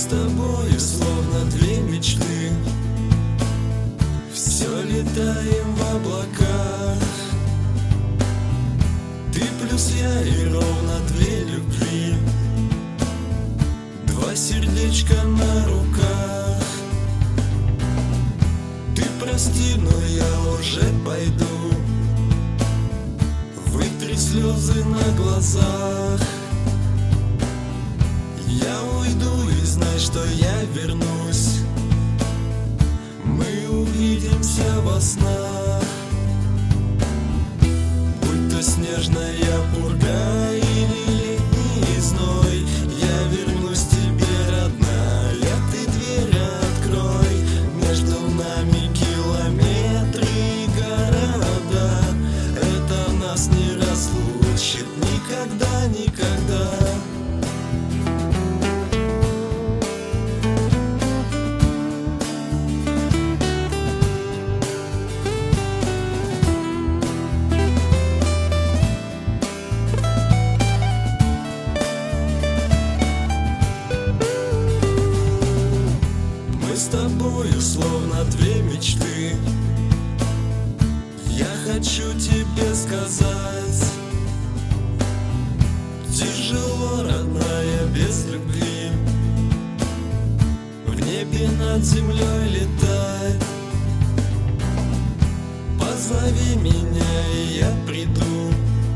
с тобою словно две мечты, все летаем в облаках. Ты плюс я и ровно две любви, два сердечка на руках. Ты прости, но я уже пойду, вытри слезы на глазах. Я уйду и знай, что я вернусь, мы увидимся во снах. Будь то снежная пурга или летний зной, я вернусь тебе, родная, ты дверь открой. Между нами километры и города, это нас не разлучит никогда, никогда. Мы с тобою словно две мечты, я хочу тебе сказать: тяжело, родная, без любви, в небе над землей летать. Позови меня, и я приду,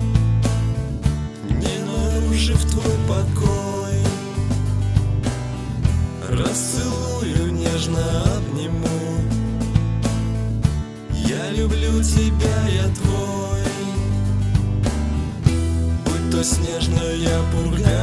не нарушив твой покой. Расцелую, нежно обниму, я люблю тебя, я твой. Будь то снежная пурга